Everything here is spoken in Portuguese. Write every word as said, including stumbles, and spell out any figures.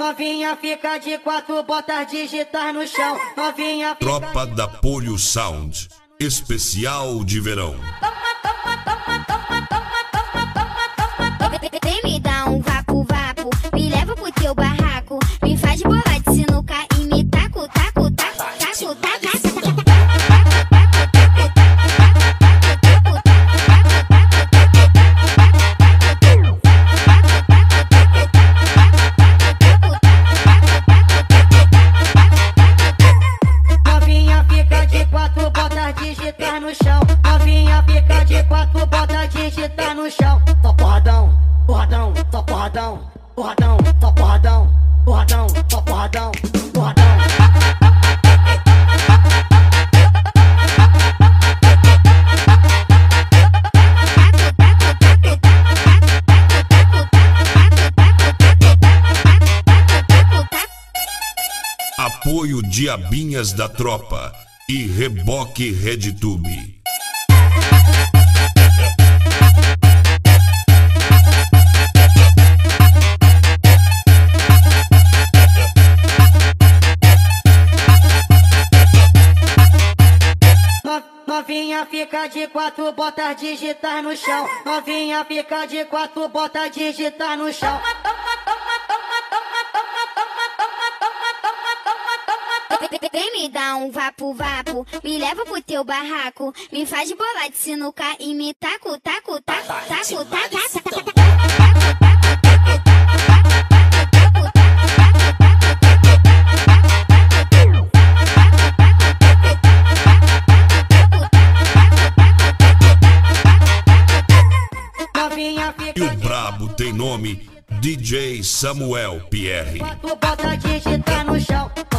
Novinha fica de quatro, bota as digitais no chão. Novinha fica Tropa da Polio Sound, especial de verão. Vem me dar um vapo, vapo, me leva pro teu barraco, me faz bolar de sinuca e me taco, taco, taco, taco, taco. Novinha fica de quatro, bota as digitais no chão. Novinha fica de quatro, bota as digitais no chão. Só porradão, porradão, só porradão, porradão, só porradão, porradão, só porradão, porradão. Apoio Diabinhas da Tropa e Reboque RedTube. Novinha fica de quatro, bota as digitais no chão. Novinha fica de quatro, bota as digitais no chão. Vem me dar um vapo, vapo, me leva pro teu barraco, me faz bolar de sinuca e me taco, taco, taco, taco, taco. Novinha fica E o brabo tem nome D J Samuel Pierre. quatro, bota as digitais no chão.